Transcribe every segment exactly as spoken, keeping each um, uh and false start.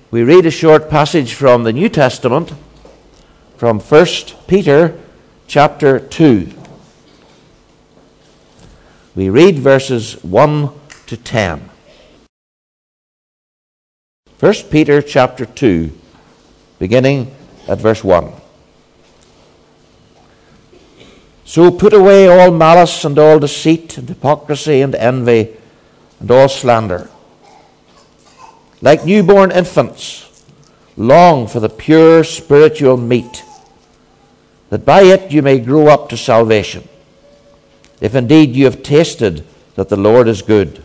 we read a short passage from the New Testament, from First Peter chapter two. We read verses one to ten. First Peter chapter two, beginning at verse one. So put away all malice and all deceit and hypocrisy and envy and all slander. Like newborn infants, long for the pure spiritual meat, that by it you may grow up to salvation, if indeed you have tasted that the Lord is good.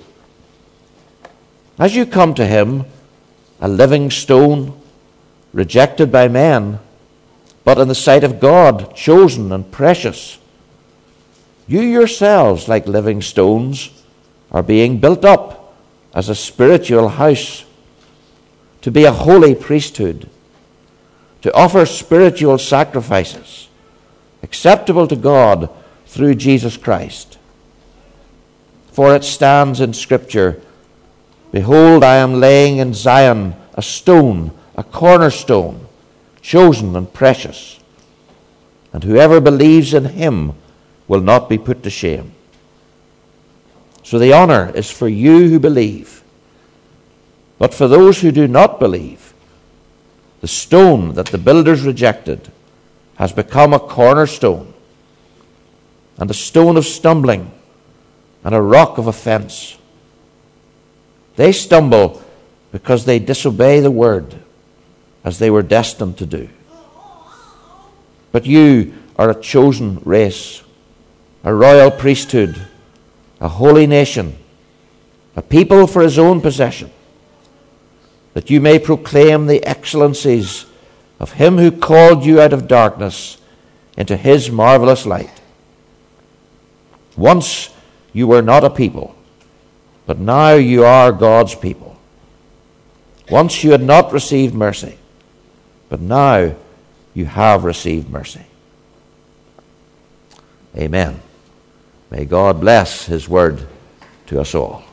As you come to him, a living stone, rejected by men, but in the sight of God, chosen and precious, you yourselves, like living stones, are being built up as a spiritual house, to be a holy priesthood, to offer spiritual sacrifices, acceptable to God through Jesus Christ. For it stands in Scripture, Behold, I am laying in Zion a stone, a cornerstone, chosen and precious, and whoever believes in him will not be put to shame. So the honor is for you who believe. But for those who do not believe, the stone that the builders rejected has become a cornerstone, and a stone of stumbling, and a rock of offense. They stumble because they disobey the word, as they were destined to do. But you are a chosen race, a royal priesthood, a holy nation, a people for his own possession, that you may proclaim the excellencies of him who called you out of darkness into his marvelous light. Once you were not a people, but now you are God's people. Once you had not received mercy, but now you have received mercy. Amen. May God bless his word to us all.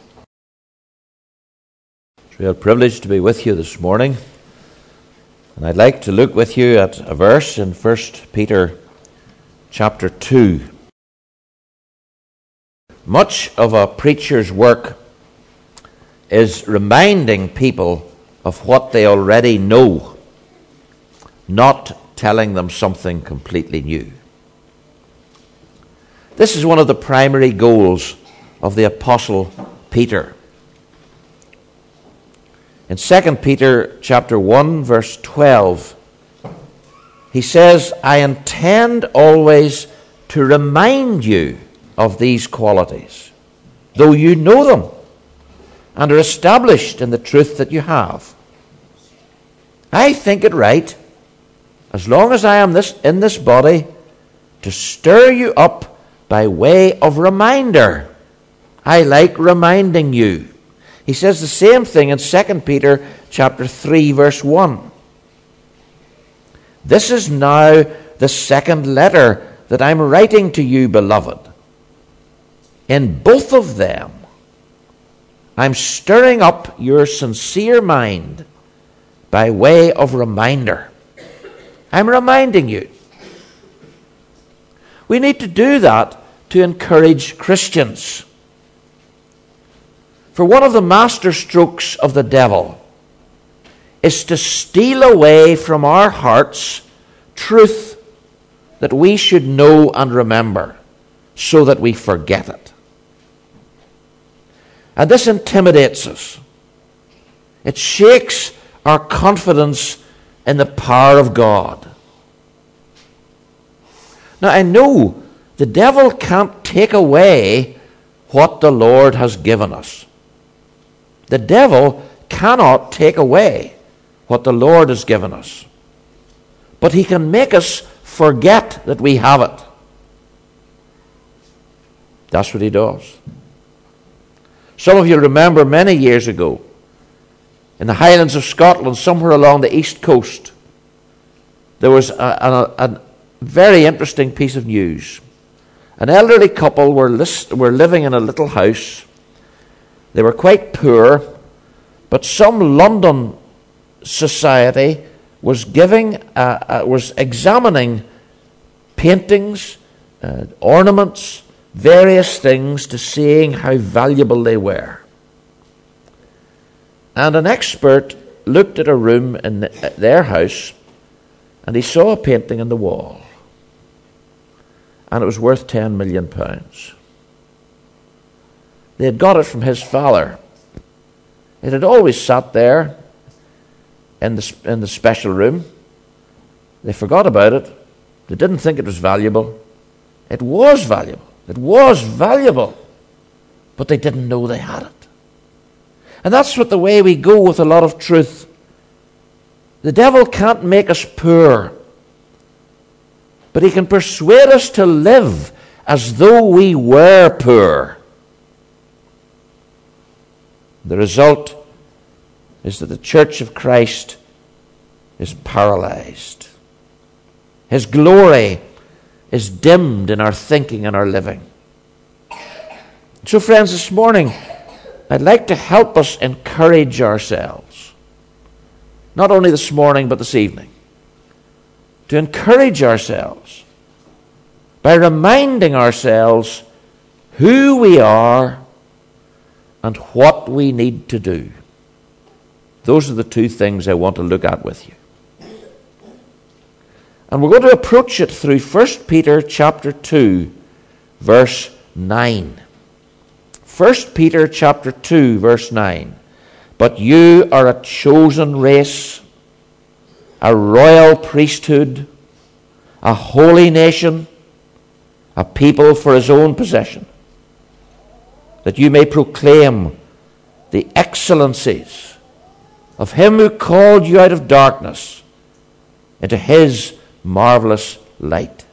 It's a real privilege to be with you this morning. And I'd like to look with you at a verse in First Peter chapter two. Much of a preacher's work is reminding people of what they already know, not telling them something completely new. This is one of the primary goals of the Apostle Peter. In Second Peter chapter one, verse twelve, he says, I intend always to remind you of these qualities, though you know them and are established in the truth that you have. I think it right, as long as I am this in this body, to stir you up by way of reminder. I like reminding you. He says the same thing in Second Peter chapter three, verse one. This is now the second letter that I'm writing to you, beloved. In both of them, I'm stirring up your sincere mind by way of reminder. I'm reminding you. We need to do that to encourage Christians. For one of the master strokes of the devil is to steal away from our hearts truth that we should know and remember, so that we forget it. And this intimidates us. It shakes our confidence in the power of God. Now, I know the devil can't take away what the Lord has given us. The devil cannot take away what the Lord has given us. But he can make us forget that we have it. That's what he does. Some of you remember many years ago, in the Highlands of Scotland, somewhere along the east coast, there was a, a, a very interesting piece of news. An elderly couple were, list, were living in a little house. They were quite poor, but some London society was giving, uh, uh, was examining paintings, uh, ornaments, various things to seeing how valuable they were. And an expert looked at a room in the, their house, and he saw a painting on the wall, and it was worth ten million pounds. They had got it from his father. It had always sat there in the, in the special room. They forgot about it. They didn't think it was valuable. It was valuable. It was valuable. But they didn't know they had it. And that's what the way we go with a lot of truth. The devil can't make us poor, but he can persuade us to live as though we were poor. The result is that the Church of Christ is paralyzed. His glory is dimmed in our thinking and our living. So, friends, this morning, I'd like to help us encourage ourselves. Not only this morning, but this evening. To encourage ourselves by reminding ourselves who we are and what we need to do. Those are the two things I want to look at with you. And we're going to approach it through First Peter chapter two, verse nine. First Peter chapter two, verse nine. But you are a chosen race, a royal priesthood, a holy nation, a people for his own possession, that you may proclaim the excellencies of him who called you out of darkness into his marvelous light.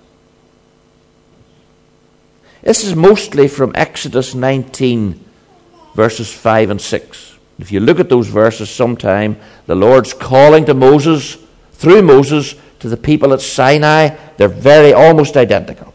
This is mostly from Exodus nineteen, verses five and six. If you look at those verses sometime, the Lord's calling to Moses, through Moses, to the people at Sinai. They're very, almost identical.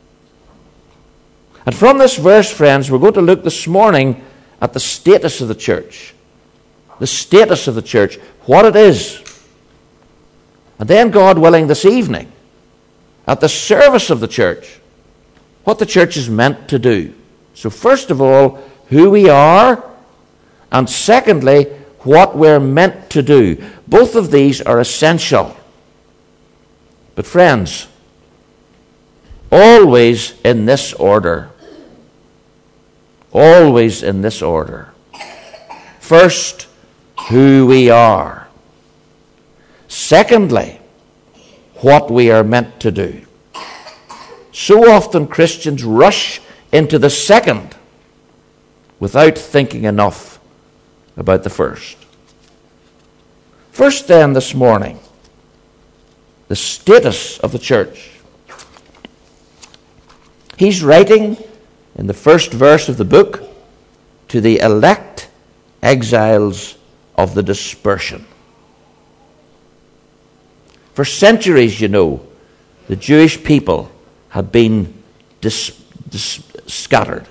And from this verse, friends, we're going to look this morning at the status of the church. The status of the church, what it is. And then, God willing, this evening, at the service of the church, what the church is meant to do. So first of all, who we are, and secondly, what we're meant to do. Both of these are essential. But friends, always in this order. Always in this order. First, who we are. Secondly, what we are meant to do. So often Christians rush into the second without thinking enough about the first. First then, this morning, the status of the church. He's writing in the first verse of the book to the elect exiles of the dispersion. For centuries, you know, the Jewish people had been dis- dis- scattered.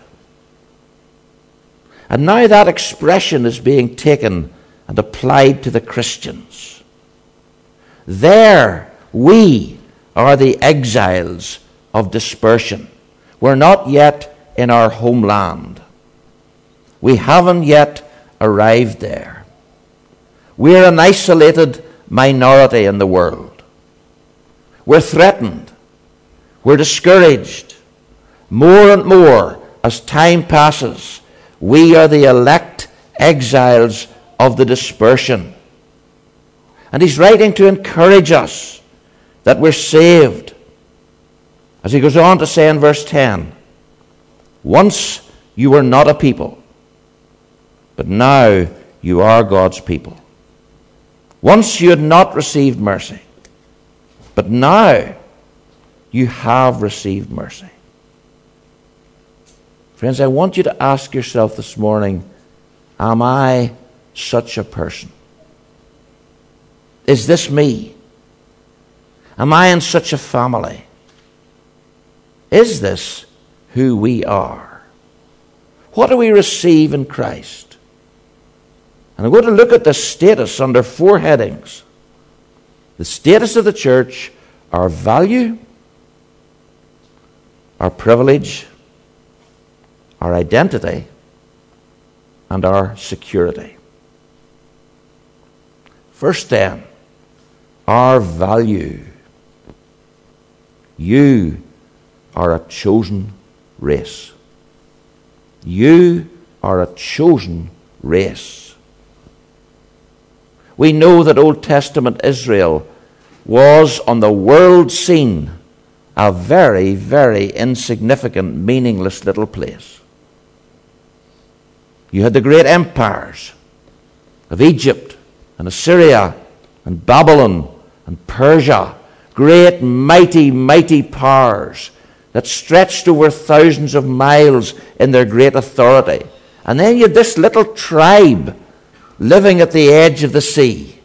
And now that expression is being taken and applied to the Christians. There, we are the exiles of dispersion. We're not yet in our homeland. We haven't yet arrived there. We're an isolated minority in the world. We're threatened. We're discouraged. More and more, as time passes, we are the elect exiles of the dispersion. And he's writing to encourage us that we're saved. As he goes on to say in verse ten, once you were not a people, but now you are God's people. Once you had not received mercy, but now you have received mercy. Friends, I want you to ask yourself this morning, am I such a person? Is this me? Am I in such a family? Is this who we are? What do we receive in Christ? And I'm going to look at the status under four headings. The status of the church, our value, our privilege, our identity, and our security. First then, our value. You are a chosen race. You are a chosen race. We know that Old Testament Israel was on the world scene a very, very insignificant, meaningless little place. You had the great empires of Egypt and Assyria and Babylon and Persia, great, mighty, mighty powers that stretched over thousands of miles in their great authority. And then you had this little tribe living at the edge of the sea.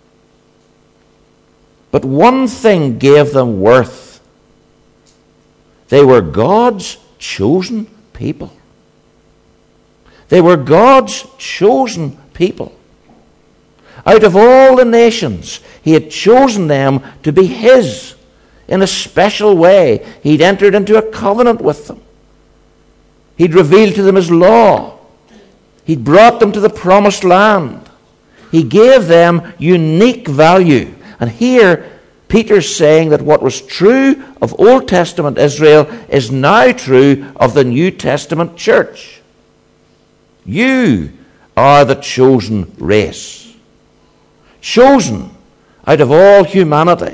But one thing gave them worth. They were God's chosen people. They were God's chosen people. Out of all the nations, he had chosen them to be his. In a special way, he'd entered into a covenant with them. He'd revealed to them his law. He'd brought them to the promised land. He gave them unique value. And here, Peter's saying that what was true of Old Testament Israel is now true of the New Testament church. You are the chosen race. Chosen out of all humanity.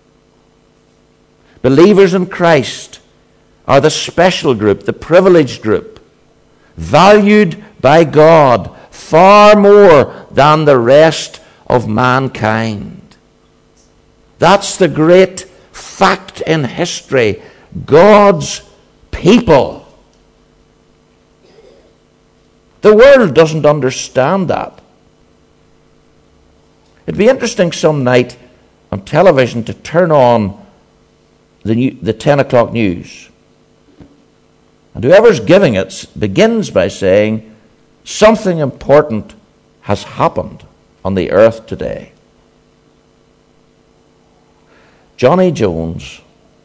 Believers in Christ are the special group, the privileged group, valued by God far more than the rest of mankind. That's the great fact in history. God's people. The world doesn't understand that. It'd be interesting some night on television to turn on the, new, the ten o'clock news. And whoever's giving it begins by saying, something important has happened on the earth today. Johnny Jones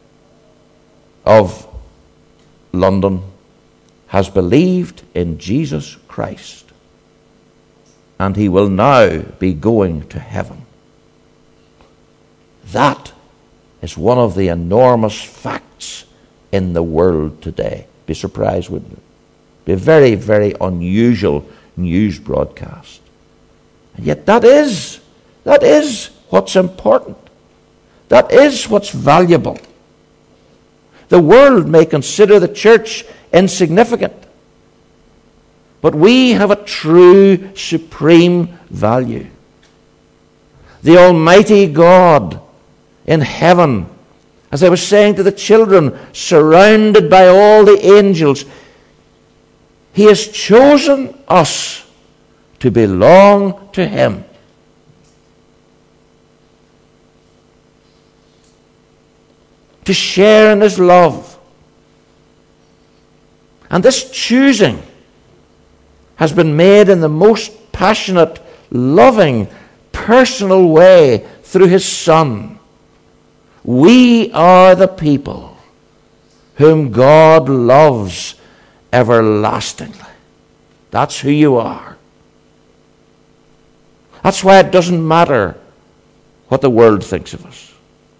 of London has believed in Jesus Christ, and he will now be going to heaven. That is one of the enormous facts in the world today. Be surprised, wouldn't it? Be a very, very unusual news broadcast. And yet that is, that is what's important. That is what's valuable. The world may consider the church insignificant, but we have a true, supreme value. The Almighty God in heaven, as I was saying to the children, surrounded by all the angels, he has chosen us to belong to him. To share in his love. And this choosing has been made in the most passionate, loving, personal way through his Son. We are the people whom God loves everlastingly. That's who you are. That's why it doesn't matter what the world thinks of us.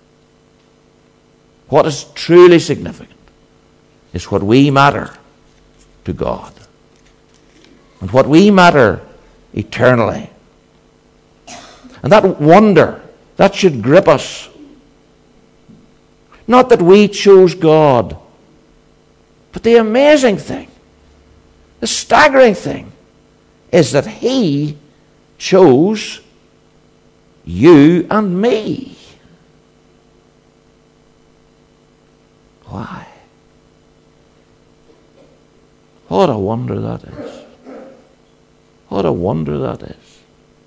What is truly significant is what we matter to God. And what we matter eternally. And that wonder, that should grip us. Not that we chose God, but the amazing thing, the staggering thing, is that he chose you and me. Why? What a wonder that is. What a wonder that is.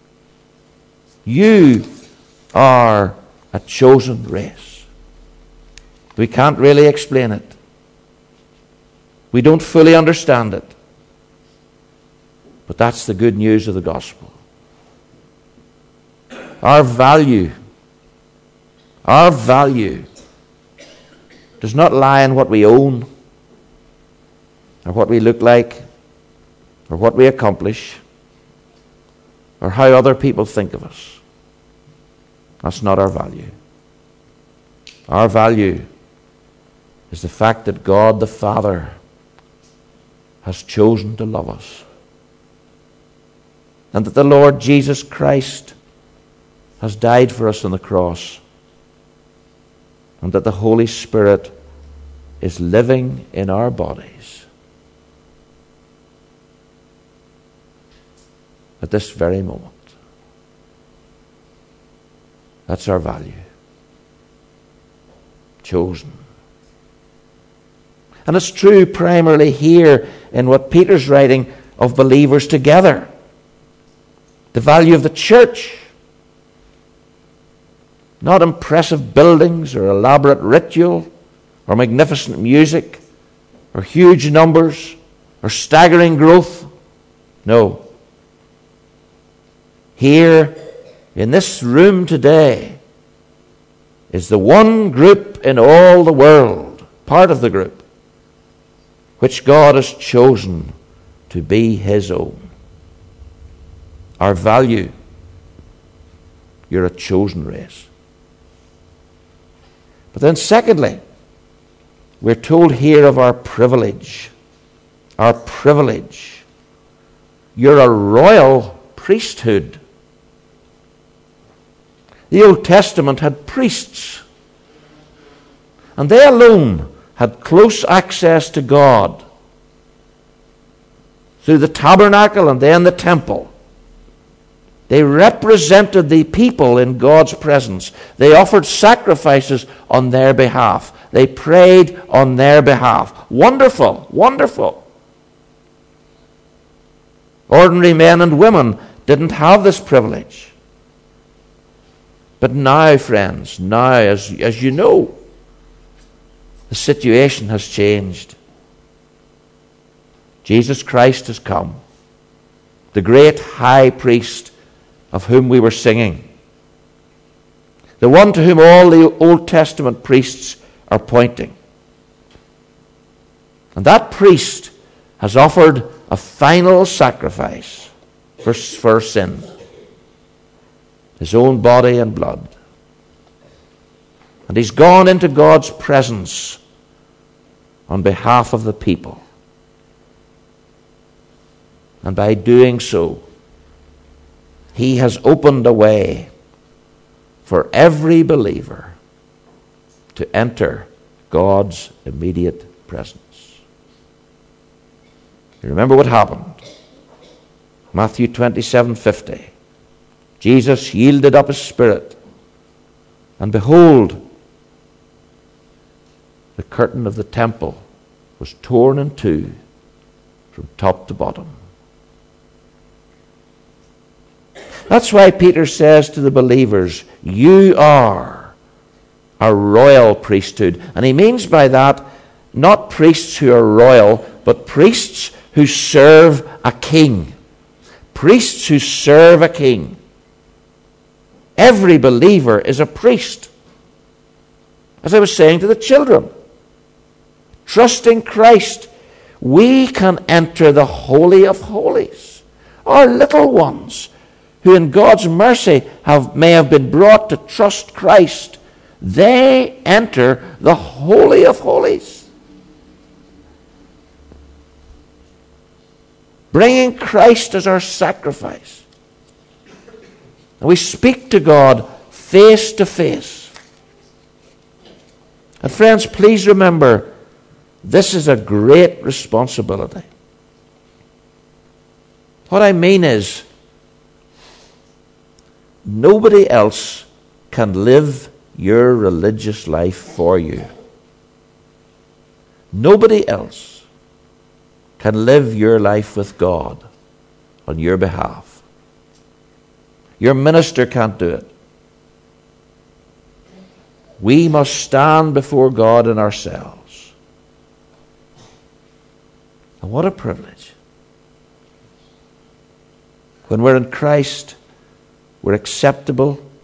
You are a chosen race. We can't really explain it. We don't fully understand it. But that's the good news of the gospel. our value, our value does not lie in what we own, or what we look like, or what we accomplish, or how other people think of us. That's not our value. Our value is the fact that God the Father has chosen to love us, and that the Lord Jesus Christ has died for us on the cross, and that the Holy Spirit is living in our bodies at this very moment. That's our value. Chosen. And it's true primarily here in what Peter's writing of believers together. The value of the church. Not impressive buildings or elaborate ritual or magnificent music or huge numbers or staggering growth. No. Here in this room today is the one group in all the world, part of the group, which God has chosen to be His own. Our value, you're a chosen race. But then secondly, we're told here of our privilege. Our privilege. You're a royal priesthood. The Old Testament had priests, and they alone had close access to God through the tabernacle and then the temple. They represented the people in God's presence. They offered sacrifices on their behalf. They prayed on their behalf. Wonderful, wonderful. Ordinary men and women didn't have this privilege. But now, friends, now, as, as you know, the situation has changed. Jesus Christ has come, the great high priest of whom we were singing, the one to whom all the Old Testament priests are pointing. And that priest has offered a final sacrifice for, for sin, his own body and blood. And he's gone into God's presence on behalf of the people. And by doing so, he has opened a way for every believer to enter God's immediate presence. You remember what happened? Matthew twenty-seven fifty. Jesus yielded up his spirit, and behold, the curtain of the temple was torn in two from top to bottom. That's why Peter says to the believers, you are a royal priesthood. And he means by that, not priests who are royal, but priests who serve a king. Priests who serve a king. Every believer is a priest. As I was saying to the children, trusting Christ, we can enter the Holy of Holies. Our little ones, who in God's mercy have, may have been brought to trust Christ, they enter the Holy of Holies. Bringing Christ as our sacrifice. And we speak to God face to face. And friends, please remember, this is a great responsibility. What I mean is, nobody else can live your religious life for you. Nobody else can live your life with God on your behalf. Your minister can't do it. We must stand before God in ourselves. And what a privilege. When we're in Christ, we're acceptable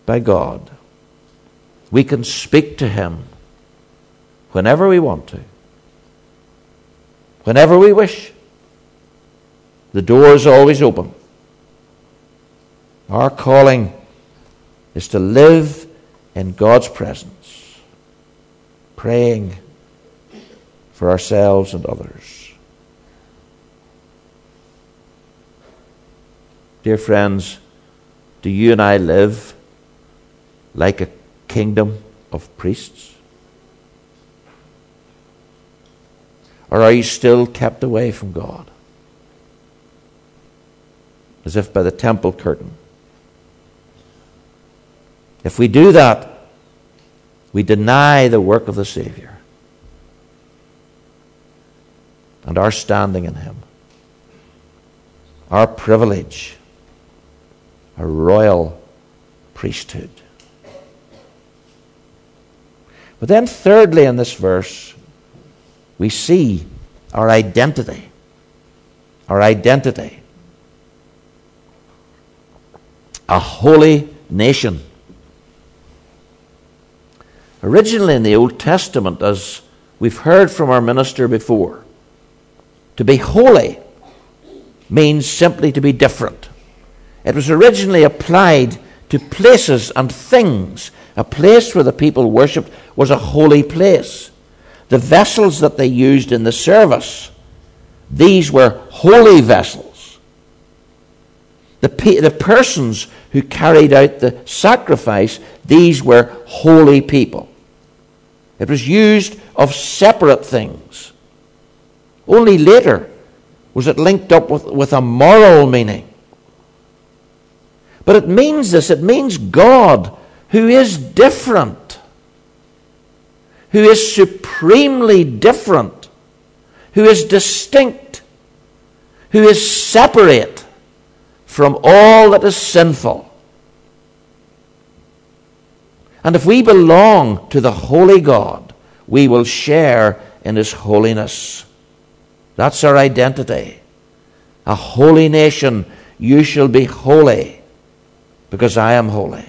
by God. We can speak to him whenever we want to, whenever we wish. The door is always open. Our calling is to live in God's presence, praying for ourselves and others. Dear friends, do you and I live like a kingdom of priests? Or are you still kept away from God, as if by the temple curtain? If we do that, we deny the work of the Savior and our standing in him, our privilege, our royal priesthood. But then thirdly in this verse, we see our identity. Our identity. A holy nation. Originally in the Old Testament, as we've heard from our minister before, to be holy means simply to be different. It was originally applied to places and things. A place where the people worshipped was a holy place. The vessels that they used in the service, these were holy vessels. The, pe- the persons who carried out the sacrifice, these were holy people. It was used of separate things. Only later was it linked up with, with a moral meaning. But it means this, it means God, who is different, who is supremely different, who is distinct, who is separate from all that is sinful. And if we belong to the holy God, we will share in his holiness. That's our identity. A holy nation, you shall be holy, because I am holy.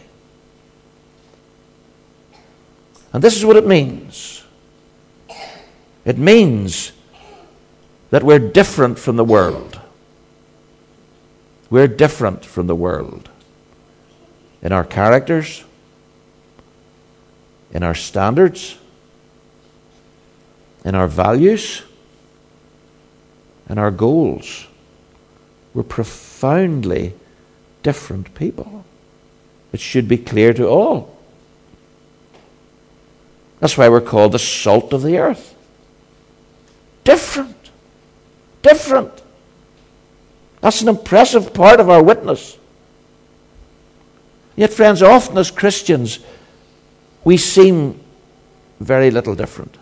And this is what it means. It means that we're different from the world. We're different from the world in our characters, in our standards, in our values, in our goals. We're profoundly different people. It should be clear to all. That's why we're called the salt of the earth. Different. Different. That's an impressive part of our witness. Yet, friends, often as Christians, we seem very little different.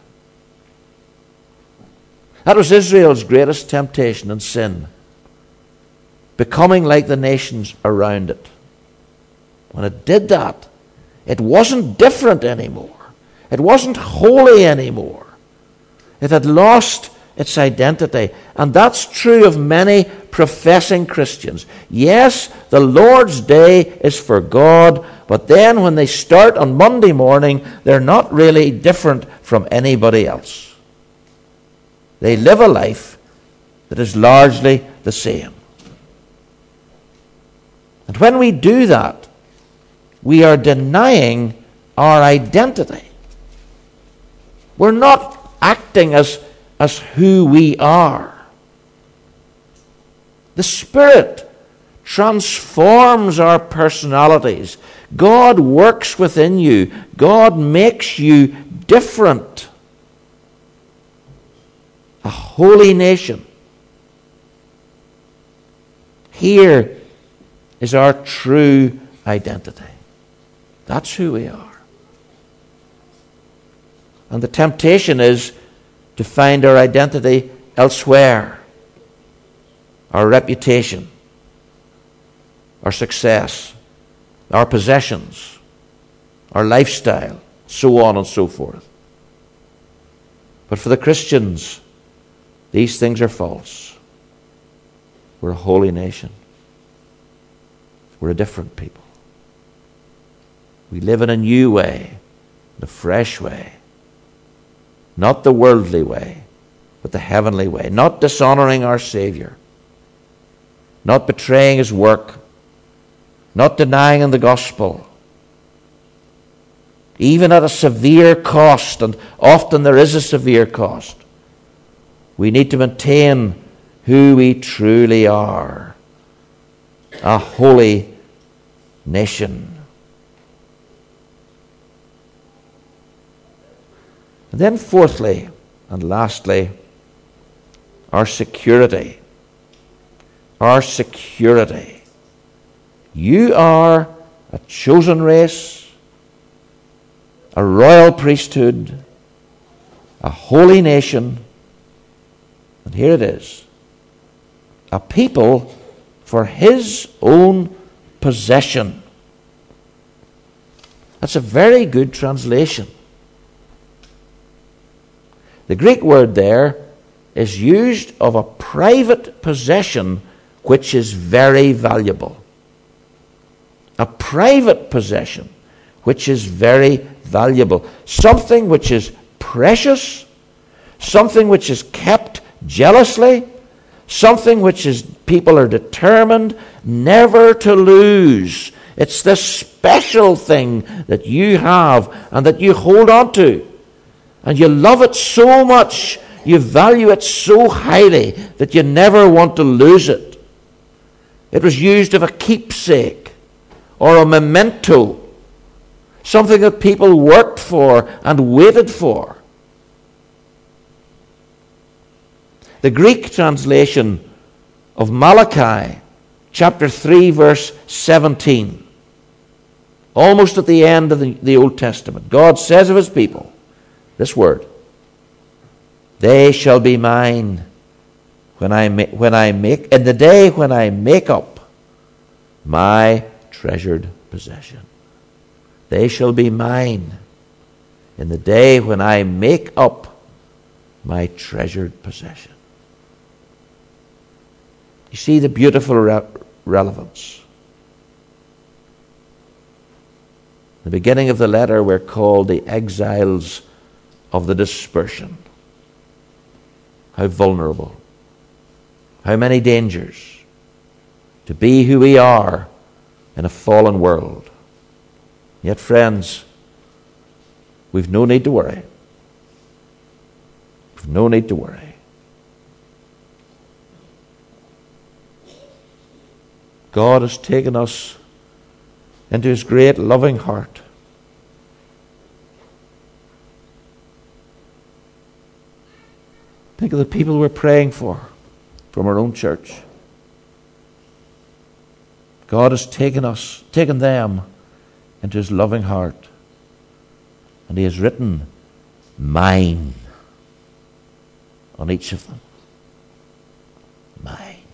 That was Israel's greatest temptation and sin, becoming like the nations around it. When it did that, it wasn't different anymore. It wasn't holy anymore. It had lost its identity. And that's true of many professing Christians. Yes, the Lord's Day is for God, but then when they start on Monday morning, they're not really different from anybody else. They live a life that is largely the same. And when we do that, we are denying our identity. We're not acting as, as who we are. The Spirit transforms our personalities. God works within you. God makes you different. A holy nation. Here is our true identity. That's who we are. And the temptation is to find our identity elsewhere. Our reputation, our success, our possessions, our lifestyle, so on and so forth. But for the Christians, these things are false. We're a holy nation. We're a different people. We live in a new way, the fresh way. Not the worldly way, but the heavenly way. Not dishonoring our Savior. Not betraying His work. Not denying the gospel. Even at a severe cost, and often there is a severe cost, we need to maintain who we truly are. A holy nation. And then fourthly and lastly, our security. Our security. You are a chosen race, a royal priesthood, a holy nation, and here it is, a people for His own possession. That's a very good translation. The Greek word there is used of a private possession which is very valuable. A private possession which is very valuable. Something which is precious, something which is kept jealously, something which is people are determined never to lose. It's this special thing that you have and that you hold on to. And you love it so much, you value it so highly that you never want to lose it. It was used of a keepsake or a memento, something that people worked for and waited for. The Greek translation of Malachi chapter three verse seventeen, almost at the end of the, the Old Testament, God says of His people this word, they shall be mine when I, ma- when I make, in the day when I make up my treasured possession. They shall be mine in the day when I make up my treasured possession. You see the beautiful re- relevance. In the beginning of the letter, we're called the exiles of the dispersion. How vulnerable. How many dangers to be who we are in a fallen world. Yet, friends, we've no need to worry. We've no need to worry. God has taken us into His great loving heart. Think of the people we're praying for from our own church. God has taken us, taken them into His loving heart. And He has written, mine, on each of them. Mine.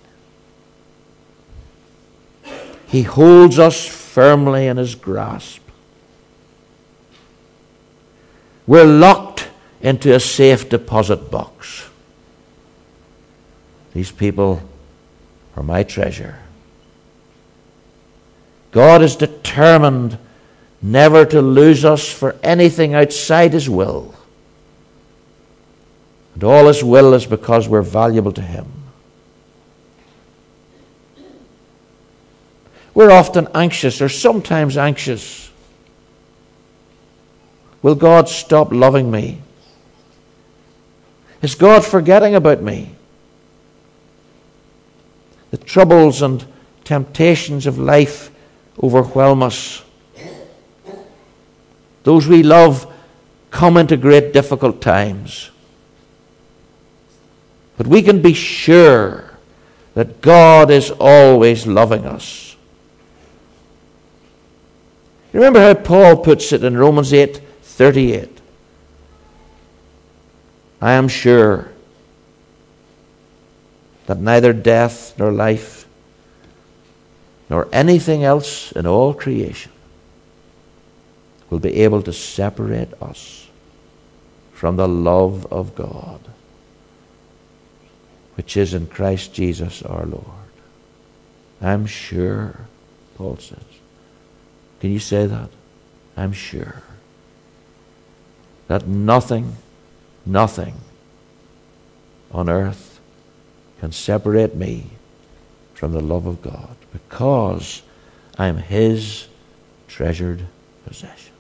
He holds us firmly in His grasp. We're locked into a safe deposit box. These people are my treasure. God is determined never to lose us for anything outside His will. And all His will is because we're valuable to Him. We're often anxious, or sometimes anxious. Will God stop loving me? Is God forgetting about me? The troubles and temptations of life overwhelm us. Those we love come into great difficult times. But we can be sure that God is always loving us. Remember how Paul puts it in Romans eight thirty-eight. I am sure that neither death nor life nor anything else in all creation will be able to separate us from the love of God, which is in Christ Jesus our Lord. I'm sure, Paul says. Can you say that? I'm sure that nothing, nothing on earth can separate me from the love of God, because I'm His treasured possession.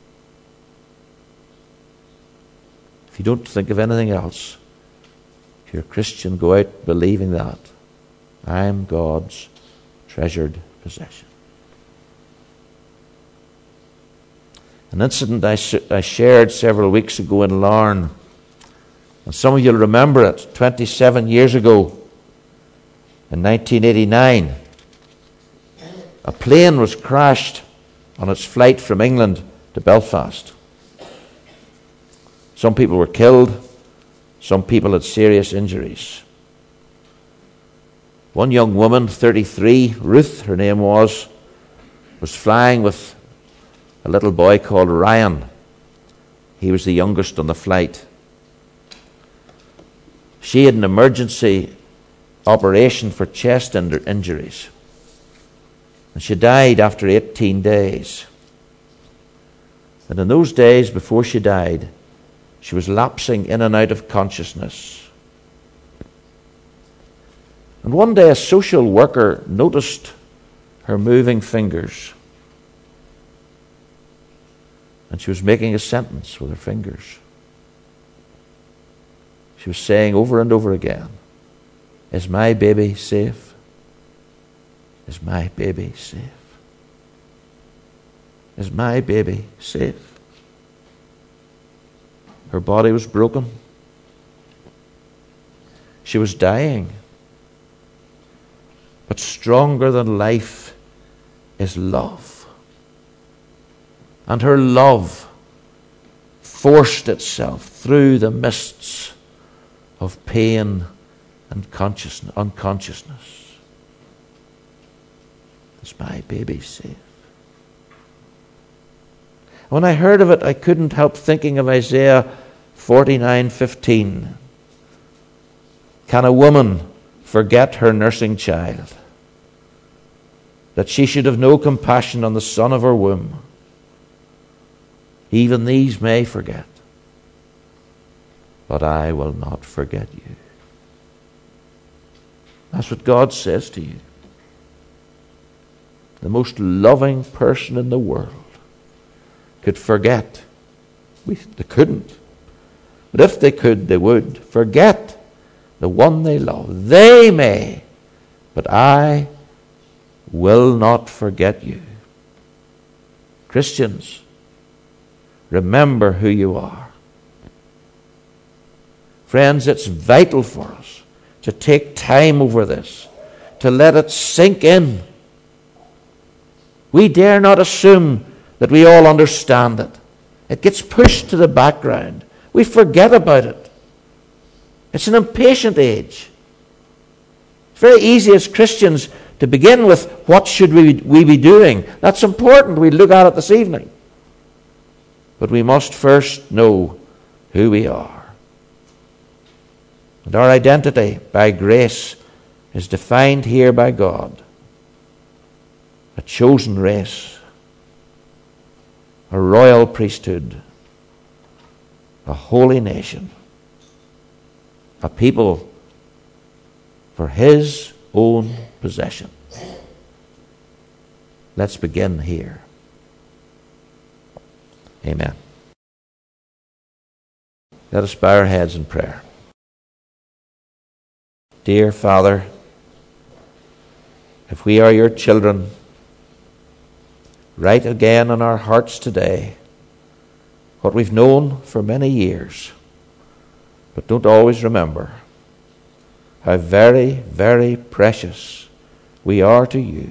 If you don't think of anything else, if you're a Christian, go out believing that. I'm God's treasured possession. An incident I, I shared several weeks ago in Larne, and some of you will remember it, twenty-seven years ago, in nineteen eighty-nine, a plane was crashed on its flight from England to Belfast. Some people were killed, some people had serious injuries. One young woman, thirty-three, Ruth her name was, was flying with a little boy called Ryan. He was the youngest on the flight. She had an emergency operation for chest injuries, and she died after eighteen days. And in those days before she died, she was lapsing in and out of consciousness. And one day a social worker noticed her moving fingers, and she was making a sentence with her fingers. She was saying over and over again, "Is my baby safe? Is my baby safe? Is my baby safe?" Her body was broken. She was dying. But stronger than life is love. And her love forced itself through the mists of pain and consciousness, unconsciousness. Is my baby safe? When I heard of it, I couldn't help thinking of Isaiah forty-nine fifteen. Can a woman forget her nursing child, that she should have no compassion on the son of her womb? Even these may forget, but I will not forget you. That's what God says to you. The most loving person in the world could forget. We, they couldn't. But if they could, they would forget the one they love. They may, but I will not forget you. Christians, remember who you are. Friends, it's vital for us to take time over this, to let it sink in. We dare not assume that we all understand it. It gets pushed to the background. We forget about it. It's an impatient age. It's very easy as Christians to begin with, what should we, we be doing? That's important. We look at it this evening. But we must first know who we are. And our identity by grace is defined here by God. A chosen race, a royal priesthood, a holy nation, a people for His own possession. Let's begin here. Amen. Let us bow our heads in prayer. Dear Father, if we are your children, write again on our hearts today what we've known for many years, but don't always remember how very, very precious we are to you.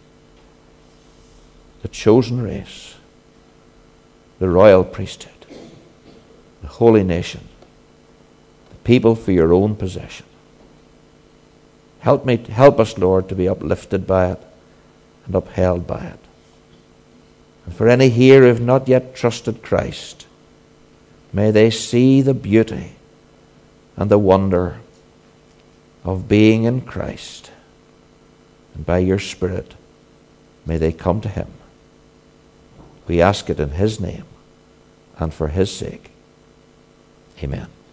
The chosen race, the royal priesthood, the holy nation, the people for your own possession. Help me, help us, Lord, to be uplifted by it and upheld by it. And for any here who have not yet trusted Christ, may they see the beauty and the wonder of being in Christ. And by your Spirit, may they come to Him. We ask it in his name and for his sake. Amen.